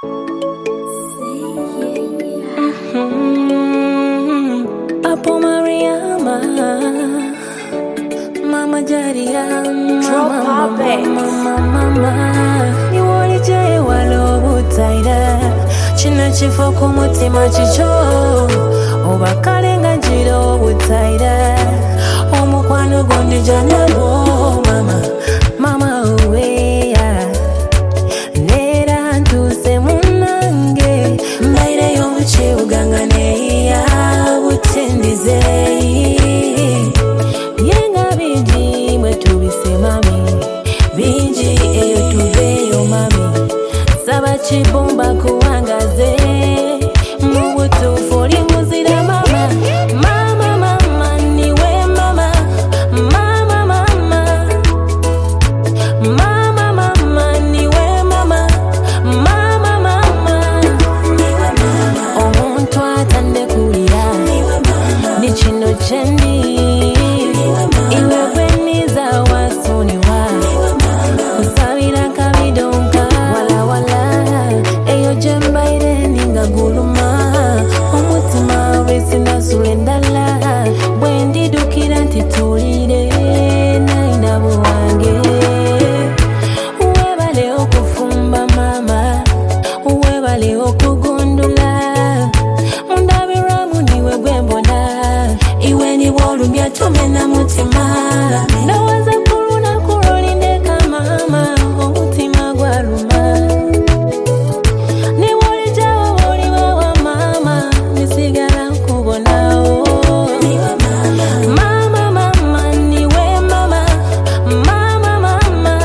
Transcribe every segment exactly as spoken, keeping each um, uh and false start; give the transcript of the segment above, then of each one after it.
Mm-hmm. Apo Mariama, Mama Jaria, Mama, Mama, Mama, you want it, Jay, Wallo, Butaida, China Chifo, Kumutima, Chicho, Obakarenga, Jiro, Butaida, Omukwano, Gondi, Janabo, Mama, Mama, away. Yenga binji mwetubise mami, binji eyo tuveyo mami, saba chibumba kuangaze, mubutu fori muzira mama, mama mama niwe mama, mama mama, mama mama niwe mama, mama mama, niwe mama, omuntu atande kulira, ni chino chendi, iwe bweniza wasoniwa, kusabira kabidonka, wala wala, eyo jembaire ninga guluma, umutima wesi nasulendala, bwendi dukira ntitulire, naina buwange, uwebale okufumba mama, uwebale okugundula, mundabiramu niwe gwembona, iwe ni wolumya tumena mutima, nawaza kuruna kurolindeka mama, omutima gwaluma, ni woli jawa woli wawa mama, nisigala nkubonao, mama mama niwe mama, mama mama,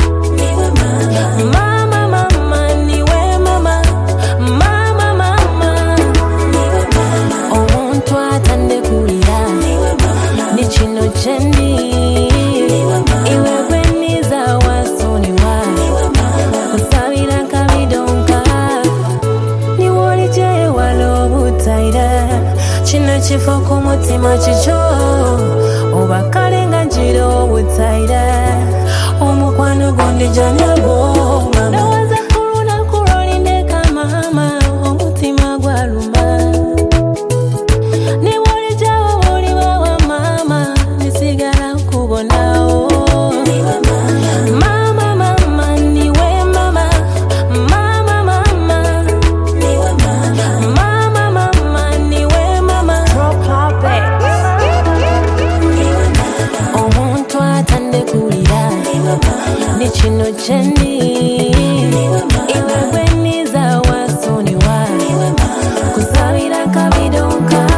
mama mama niwe mama, mama mama, omuntu atande kulira, ni chino chendi, iwe bweniza wasoniwa, kusabira kabidonka, ni woli Jay Wallo Butaida, chino chifo kumutima chicho, obakarenga jiro Butaida, omukwano gondi janabo mama, nawaza kuruna kurolindeka mama, omutima gwaluma, ni woli jawa woli wawa mama, nisigala nkubonao, mama mama niwe mama, mama mama, mama mama niwe mama, omuntu atande kulira, ni chino chendi, iwe bweniza wasoniwa, kusabira kabidonka.